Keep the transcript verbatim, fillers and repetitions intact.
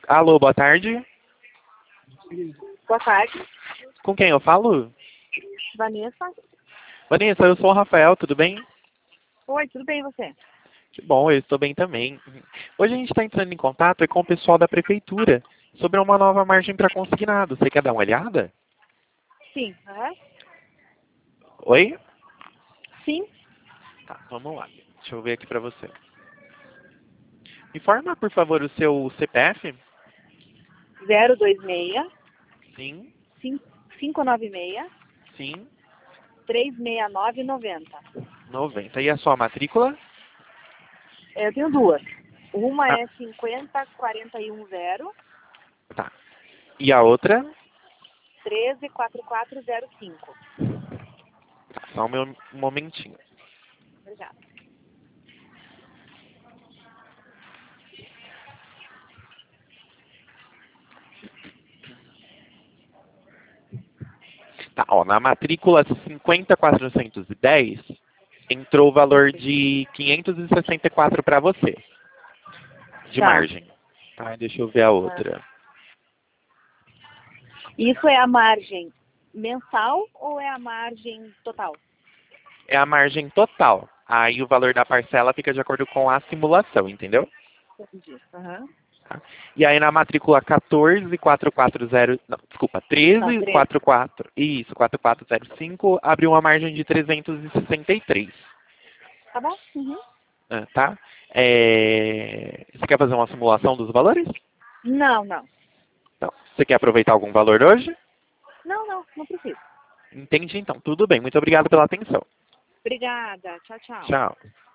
Alô, boa tarde. Boa tarde, Com quem eu falo? Vanessa. Vanessa, eu sou o Rafael, tudo bem? Oi, tudo bem e você? Que bom, eu estou bem também. Hoje a gente está entrando em contato com o pessoal da prefeitura sobre uma nova margem para consignado. Você quer dar uma olhada? Sim. Aham. Oi? Sim. Tá, vamos lá. Deixa eu ver aqui para você. Informa, por favor, o seu C P F. zero dois seis, Sim, cinco nove seis, sim, três seis nove nove zero. noventa. E a sua matrícula? Eu tenho duas. Uma Ah, é cinquenta quatro um zero, tá. E a outra? treze quatro quatro zero cinco. Tá, só um meu- um momentinho. Obrigada. Tá, ó, na matrícula cinquenta quatrocentos e dez, entrou o valor de quinhentos e sessenta e quatro para você, de Tá. margem. Tá, deixa eu ver a Ah. outra. Isso é a margem mensal ou é a margem total? É a margem total. Aí o valor da parcela fica de acordo com a simulação, entendeu? Entendi. Aham. Tá. E aí na matrícula quatorze mil quatrocentos e quarenta, não, desculpa, Não, treze mil treze. quatrocentos e quarenta e quatro, isso, quatro quatro zero cinco, abriu uma margem de trezentos e sessenta e três. Tá bom? Uhum. Ah, tá? É, Você quer fazer uma simulação dos valores? Não, não. Então, você quer aproveitar algum valor hoje? Não, não, não preciso. Entendi, então. Tudo bem. Muito obrigado pela atenção. Obrigada. Tchau, tchau. Tchau.